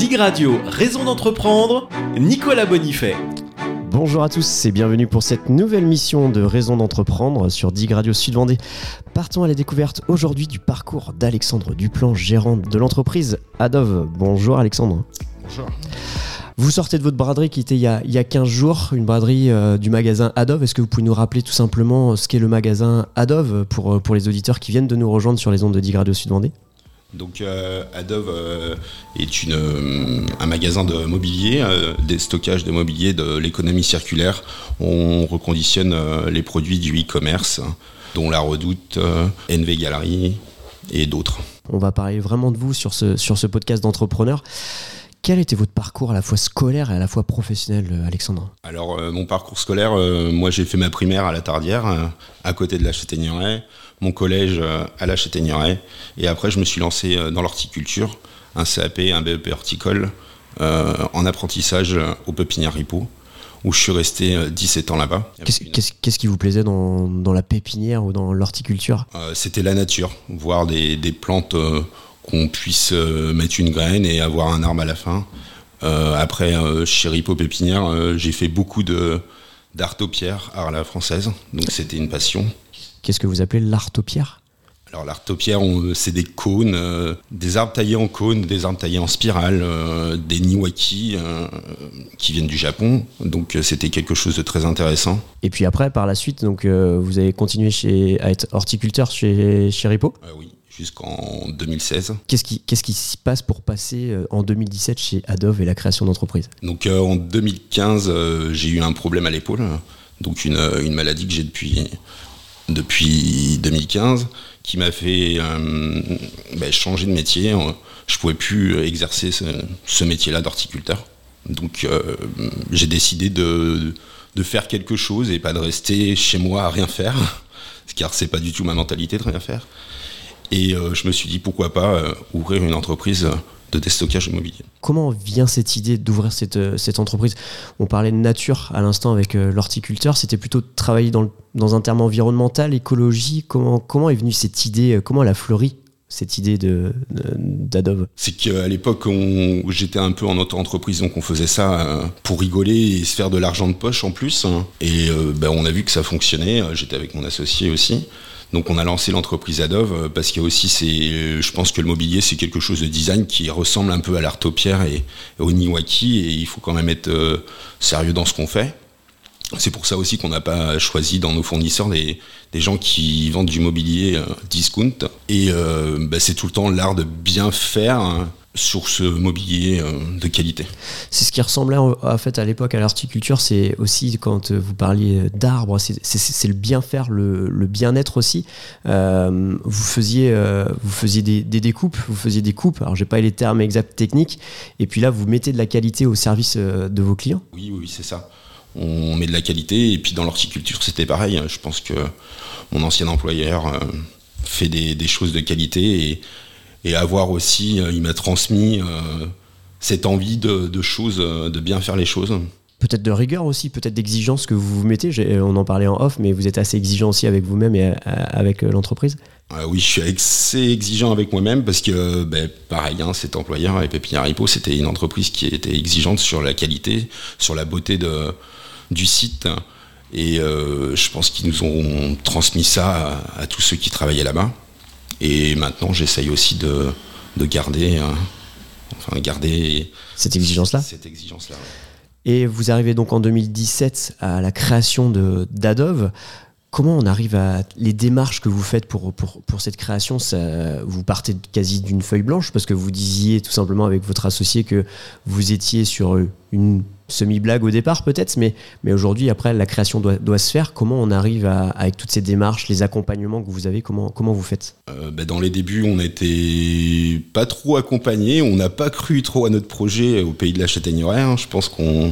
Dig Radio, raison d'entreprendre, Nicolas Bonifay. Bonjour à tous et bienvenue pour cette nouvelle mission de Raison d'entreprendre sur Dig Radio Sud-Vendée. Partons à la découverte aujourd'hui du parcours d'Alexandre Duplan, gérant de l'entreprise Adove. Bonjour Alexandre. Bonjour. Vous sortez de votre braderie qui était il y a 15 jours, une braderie du magasin Adove. Est-ce que vous pouvez nous rappeler tout simplement ce qu'est le magasin Adove pour les auditeurs qui viennent de nous rejoindre sur les ondes de Dig Radio Sud-Vendée ? Donc Adove est un magasin de mobilier, des stockages de mobilier de l'économie circulaire. On reconditionne les produits du e-commerce, dont La Redoute, NV Gallery et d'autres. On va parler vraiment de vous sur ce podcast d'entrepreneur. Quel était votre parcours à la fois scolaire et à la fois professionnel, Alexandre ? Alors mon parcours scolaire, moi j'ai fait ma primaire à la Tardière, à côté de la Châtaigneraie, mon collège à la Châtaigneraie, et après je me suis lancé dans l'horticulture, un CAP, un BEP horticole, en apprentissage au Pépinière Ripaud, où je suis resté 17 ans là-bas. Qu'est-ce qui vous plaisait dans la pépinière ou dans l'horticulture ? C'était la nature, voir des plantes qu'on puisse mettre une graine et avoir un arbre à la fin. Après, chez Ripaud Pépinière, j'ai fait beaucoup d'art aux pierres, art à la française, donc c'était une passion. Qu'est-ce que vous appelez l'art aux pierres ? Alors l'art aux pierres, c'est des cônes, des arbres taillés en cônes, des arbres taillés en spirale, des niwaki qui viennent du Japon, donc c'était quelque chose de très intéressant. Et puis après, par la suite, donc, vous avez continué à être horticulteur chez Ripaud ? Oui. Jusqu'en 2016. Qu'est-ce qui s'y passe pour passer en 2017 chez Adove et la création d'entreprise ? Donc en 2015, j'ai eu un problème à l'épaule, donc une maladie que j'ai depuis 2015, qui m'a fait changer de métier. Je ne pouvais plus exercer ce métier-là d'horticulteur. Donc j'ai décidé de faire quelque chose et pas de rester chez moi à rien faire, car c'est pas du tout ma mentalité de rien faire. Et je me suis dit pourquoi pas ouvrir une entreprise de déstockage immobilier. Comment vient cette idée d'ouvrir cette entreprise ? On parlait de nature à l'instant avec l'horticulteur, c'était plutôt de travailler dans un terme environnemental, écologie. Comment est venue cette idée ? Comment elle a fleuri cette idée d'Adove ? C'est qu'à l'époque, j'étais un peu en auto-entreprise, donc on faisait ça pour rigoler et se faire de l'argent de poche en plus. Et on a vu que ça fonctionnait, j'étais avec mon associé aussi. Donc on a lancé l'entreprise Adove parce qu'il y a aussi, je pense que le mobilier c'est quelque chose de design qui ressemble un peu à l'art aux pierres et au niwaki, et il faut quand même être sérieux dans ce qu'on fait. C'est pour ça aussi qu'on n'a pas choisi dans nos fournisseurs des gens qui vendent du mobilier discount. Et c'est tout le temps l'art de bien faire sur ce mobilier de qualité. C'est ce qui ressemblait en fait à l'époque à l'horticulture, c'est aussi quand vous parliez d'arbres, c'est le bien faire, le bien-être aussi. Vous faisiez des découpes, vous faisiez des coupes, alors j'ai pas les termes exacts techniques, et puis là vous mettez de la qualité au service de vos clients. Oui, c'est ça. On met de la qualité, et puis dans l'horticulture c'était pareil. Je pense que mon ancien employeur fait des choses de qualité, et avoir aussi, il m'a transmis cette envie de choses, de bien faire les choses. Peut-être de rigueur aussi, peut-être d'exigence que vous vous mettez. On en parlait en off, mais vous êtes assez exigeant aussi avec vous-même et avec l'entreprise. Oui, je suis assez exigeant avec moi-même parce que, pareil, cet employeur avec Pépinière Ripaud, c'était une entreprise qui était exigeante sur la qualité, sur la beauté du site. Et je pense qu'ils nous ont transmis ça à tous ceux qui travaillaient là-bas. Et maintenant, j'essaye aussi de garder cette exigence-là. Ouais. Et vous arrivez donc en 2017 à la création d'Adove. Comment on arrive à les démarches que vous faites pour cette création ? Vous partez quasi d'une feuille blanche parce que vous disiez tout simplement avec votre associé que vous étiez sur une semi-blague au départ peut-être, mais aujourd'hui après la création doit se faire. Comment on arrive avec toutes ces démarches, les accompagnements que vous avez, comment vous faites ? Dans les débuts on n'était pas trop accompagnés, on n'a pas cru trop à notre projet au pays de la Châtaigneraie. Je pense qu'on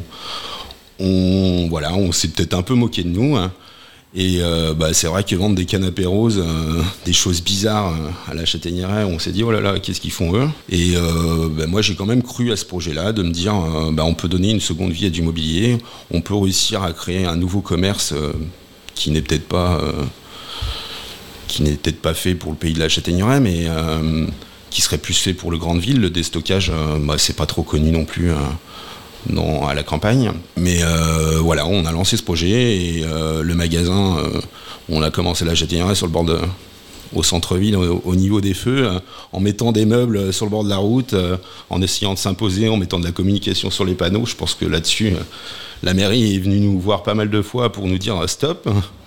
s'est peut-être un peu moqué de nous. Et c'est vrai que vendre des canapés roses, des choses bizarres à la Châtaigneraie, on s'est dit oh là là, qu'est-ce qu'ils font eux ? Et moi j'ai quand même cru à ce projet-là, de me dire on peut donner une seconde vie à du mobilier, on peut réussir à créer un nouveau commerce qui n'est peut-être pas fait pour le pays de la Châtaigneraie, mais qui serait plus fait pour le grande ville. Le déstockage, c'est pas trop connu non plus à la campagne. Mais voilà, on a lancé ce projet et le magasin, on a commencé la jardinière sur le bord au centre-ville, au niveau des feux, en mettant des meubles sur le bord de la route, en essayant de s'imposer, en mettant de la communication sur les panneaux. Je pense que là-dessus, la mairie est venue nous voir pas mal de fois pour nous dire stop.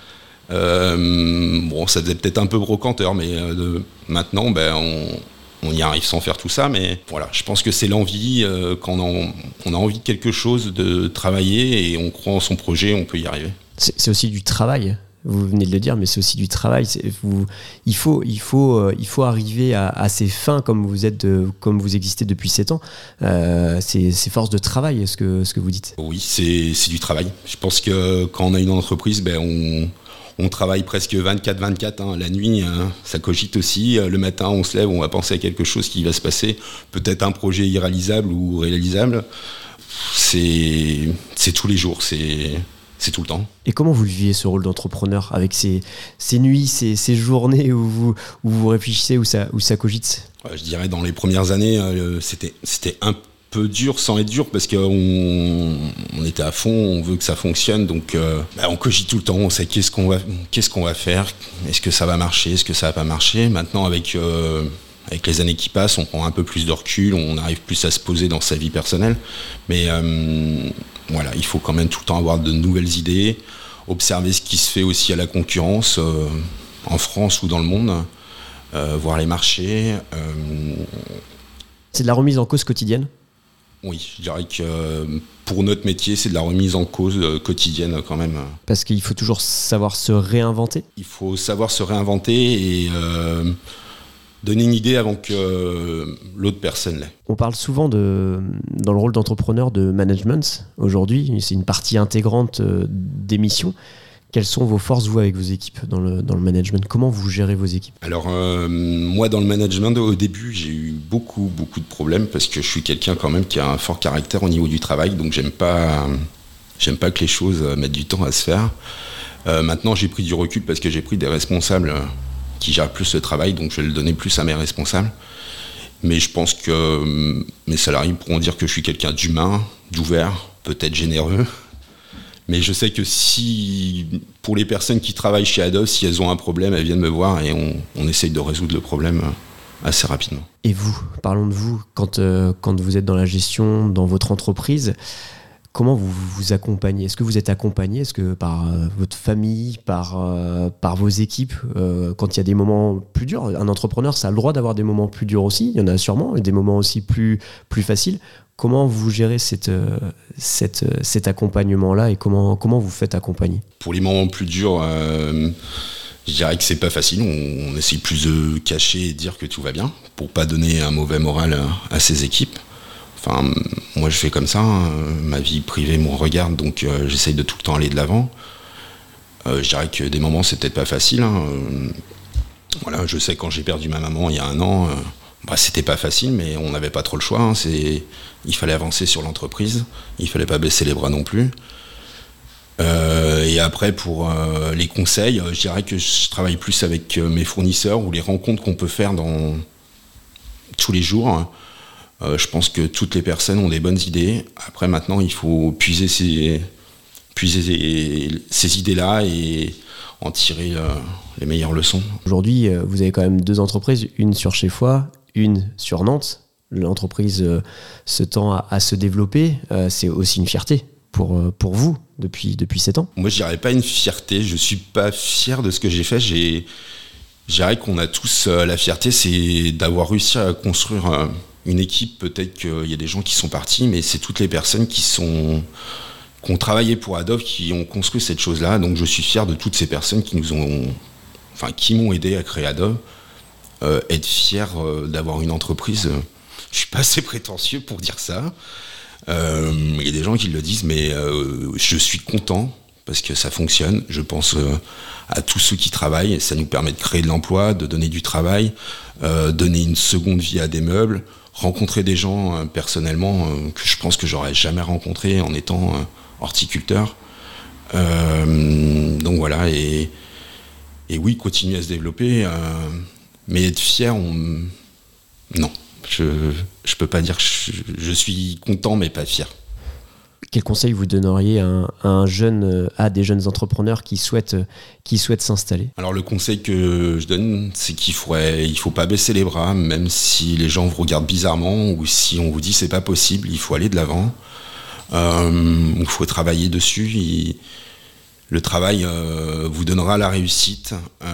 Ça devait peut-être un peu brocanteur, mais maintenant, on y arrive sans faire tout ça. Mais voilà, je pense que c'est l'envie, quand on a envie de quelque chose, de travailler et on croit en son projet, on peut y arriver. C'est aussi du travail. Vous venez de le dire, mais c'est aussi du travail. Il faut arriver à ces fins comme vous existez depuis 7 ans. C'est force de travail, ce que vous dites. Oui, c'est du travail. Je pense que quand on a une entreprise, on travaille presque 24/24. Hein. La nuit, ça cogite aussi. Le matin, on se lève, on va penser à quelque chose qui va se passer. Peut-être un projet irréalisable ou réalisable. C'est tous les jours. C'est tout le temps. Et comment vous viviez ce rôle d'entrepreneur avec ces nuits, ces journées où vous réfléchissez, où ça cogite ? Je dirais dans les premières années, c'était un peu dur sans être dur parce qu'on était à fond, on veut que ça fonctionne, donc on cogite tout le temps, on sait qu'est-ce qu'on va faire, est-ce que ça va marcher, est-ce que ça va pas marcher. Maintenant avec les années qui passent, on prend un peu plus de recul, on arrive plus à se poser dans sa vie personnelle, mais voilà, il faut quand même tout le temps avoir de nouvelles idées, observer ce qui se fait aussi à la concurrence, en France ou dans le monde, voir les marchés. C'est de la remise en cause quotidienne ? Oui, je dirais que pour notre métier, c'est de la remise en cause quotidienne quand même. Parce qu'il faut toujours savoir se réinventer ? Il faut savoir se réinventer et donner une idée avant que l'autre personne l'ait. On parle souvent dans le rôle d'entrepreneur de management aujourd'hui, c'est une partie intégrante des missions. Quelles sont vos forces, vous, avec vos équipes dans le management ? Comment vous gérez vos équipes ? Alors, moi, dans le management, au début, j'ai eu beaucoup de problèmes parce que je suis quelqu'un quand même qui a un fort caractère au niveau du travail, donc j'aime pas que les choses mettent du temps à se faire. Maintenant, j'ai pris du recul parce que j'ai pris des responsables qui gèrent plus le travail, donc je vais le donner plus à mes responsables. Mais je pense que mes salariés pourront dire que je suis quelqu'un d'humain, d'ouvert, peut-être généreux. Mais je sais que pour les personnes qui travaillent chez Adov, si elles ont un problème, elles viennent me voir et on essaye de résoudre le problème assez rapidement. Et vous, parlons de vous, quand vous êtes dans la gestion, dans votre entreprise, comment vous vous accompagnez ? Est-ce que vous êtes accompagné ? Est-ce que par votre famille, par vos équipes, quand il y a des moments plus durs, un entrepreneur, ça a le droit d'avoir des moments plus durs aussi, il y en a sûrement, et des moments aussi plus faciles. Comment vous gérez cet accompagnement-là et comment vous faites accompagner ? Pour les moments plus durs, je dirais que c'est pas facile. On essaie plus de cacher et de dire que tout va bien pour pas donner un mauvais moral à ses équipes. Enfin, moi je fais comme ça, hein. Ma vie privée me regarde, donc j'essaye de tout le temps aller de l'avant. Je dirais que des moments c'est peut-être pas facile. Hein. Voilà, je sais quand j'ai perdu ma maman il y a 1 an, c'était pas facile, mais on n'avait pas trop le choix. Hein. Il fallait avancer sur l'entreprise, il fallait pas baisser les bras non plus. Et après pour les conseils, je dirais que je travaille plus avec mes fournisseurs ou les rencontres qu'on peut faire dans tous les jours. Je pense que toutes les personnes ont des bonnes idées. Après maintenant il faut puiser ces idées-là et en tirer les meilleures leçons. Aujourd'hui, vous avez quand même 2 entreprises, une sur chez Foix, une sur Nantes. L'entreprise se tend à se développer. C'est aussi une fierté pour vous depuis 7 ans. Moi, je dirais pas une fierté. Je suis pas fier de ce que j'ai fait. Je dirais qu'on a tous la fierté, c'est d'avoir réussi à construire une équipe. Peut-être qu'il y a des gens qui sont partis, mais c'est toutes les personnes qui ont travaillé pour Adov, qui ont construit cette chose-là. Donc, je suis fier de toutes ces personnes qui m'ont aidé à créer Adov. Être fier d'avoir une entreprise, je suis pas assez prétentieux pour dire ça. Il y a des gens qui le disent, mais je suis content parce que ça fonctionne. Je pense à tous ceux qui travaillent. Ça nous permet de créer de l'emploi, de donner du travail, donner une seconde vie à des meubles, rencontrer des gens personnellement que je pense que j'aurais jamais rencontré en étant horticulteur. Donc voilà, et oui, continuer à se développer, mais être fier, Non, je peux pas dire que je suis content mais pas fier. Quel conseil vous donneriez à des jeunes entrepreneurs qui souhaitent s'installer ? Alors le conseil que je donne, c'est il faut pas baisser les bras, même si les gens vous regardent bizarrement ou si on vous dit c'est pas possible, il faut aller de l'avant. Il faut travailler dessus. Le travail vous donnera la réussite.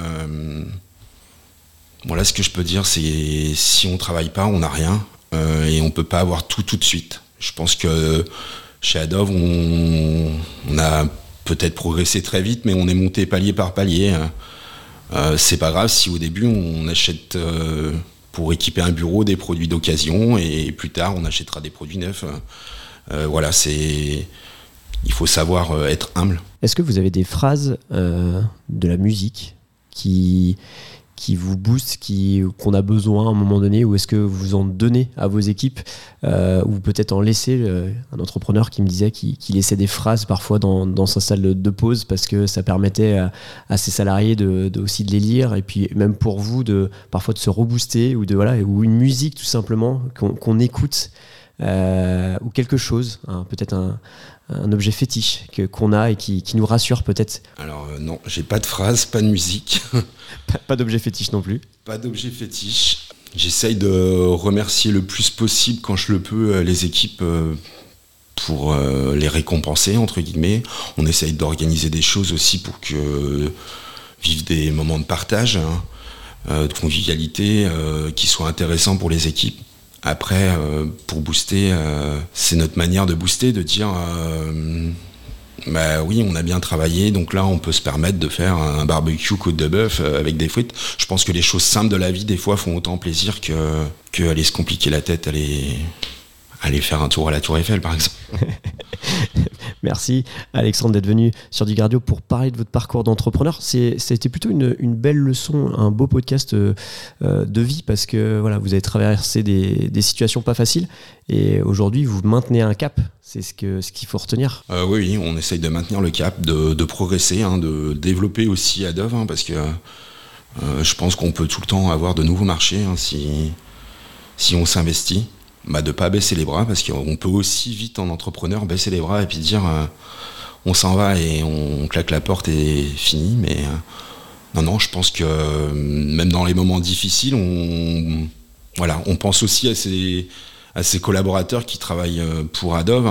Voilà, ce que je peux dire, c'est si on travaille pas, on n'a rien et on peut pas avoir tout de suite. Je pense que chez Adove, on a peut-être progressé très vite, mais on est monté palier par palier. C'est pas grave si au début on achète pour équiper un bureau des produits d'occasion et plus tard on achètera des produits neufs. Voilà, il faut savoir être humble. Est-ce que vous avez des phrases de la musique qui vous boostent, qu'on a besoin à un moment donné, ou est-ce que vous en donnez à vos équipes, ou peut-être en laissez un entrepreneur qui me disait qu'il laissait des phrases parfois dans sa salle de pause parce que ça permettait à ses salariés aussi de les lire, et puis même pour vous parfois de se rebooster, ou une musique tout simplement qu'on écoute, ou quelque chose, peut-être un objet fétiche qu'on a et qui nous rassure peut-être. Alors non, j'ai pas de phrase, pas de musique. Pas d'objet fétiche non plus. Pas d'objet fétiche. J'essaye de remercier le plus possible quand je le peux les équipes pour les récompenser entre guillemets. On essaye d'organiser des choses aussi pour que vivent des moments de partage, de convivialité qui soient intéressants pour les équipes. Après, pour booster, c'est notre manière de booster, de dire oui, on a bien travaillé, donc là on peut se permettre de faire un barbecue côte de bœuf avec des frites. Je pense que les choses simples de la vie, des fois, font autant plaisir que aller se compliquer la tête, aller faire un tour à la Tour Eiffel, par exemple. Merci Alexandre d'être venu sur Dig Radio pour parler de votre parcours d'entrepreneur. C'était plutôt une belle leçon, un beau podcast de vie, parce que voilà, vous avez traversé des situations pas faciles et aujourd'hui vous maintenez un cap. C'est ce qu'il faut retenir. Oui, on essaye de maintenir le cap, de progresser, de développer aussi Adove, parce que je pense qu'on peut tout le temps avoir de nouveaux marchés si on s'investit. De ne pas baisser les bras, parce qu'on peut aussi vite en entrepreneur baisser les bras et puis dire on s'en va et on claque la porte et fini. Mais non, je pense que même dans les moments difficiles, on pense aussi à ces collaborateurs qui travaillent pour Adove.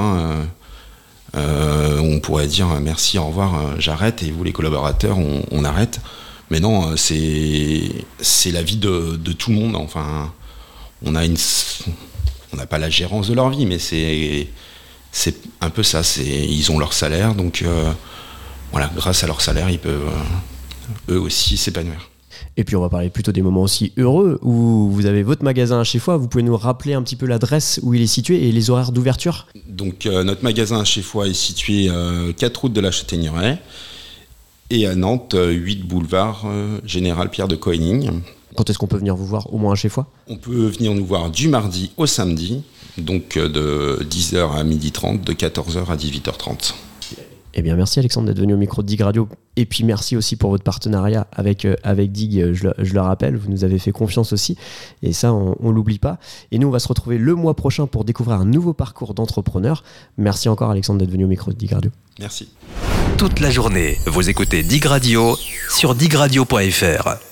On pourrait dire merci, au revoir, j'arrête, et vous les collaborateurs, on arrête. Mais non, c'est la vie de tout le monde. Enfin, on n'a pas la gérance de leur vie, mais c'est un peu ça. Ils ont leur salaire, donc grâce à leur salaire, ils peuvent eux aussi s'épanouir. Et puis on va parler plutôt des moments aussi heureux où vous avez votre magasin à chez Foix. Vous pouvez nous rappeler un petit peu l'adresse où il est situé et les horaires d'ouverture ? Donc notre magasin à chez Foix est situé 4 route de la Châtaigneraie et à Nantes, 8 boulevard Général Pierre de Cohenning. Quand est-ce qu'on peut venir vous voir, au moins à chez Foix ? On peut venir nous voir du mardi au samedi, donc de 10h à 12h30, de 14h à 18h30. Eh bien, merci Alexandre d'être venu au micro de Dig Radio. Et puis merci aussi pour votre partenariat avec Dig, je le rappelle, vous nous avez fait confiance aussi. Et ça, on ne l'oublie pas. Et nous, on va se retrouver le mois prochain pour découvrir un nouveau parcours d'entrepreneur. Merci encore Alexandre d'être venu au micro de Dig Radio. Merci. Toute la journée, vous écoutez Dig Radio sur digradio.fr.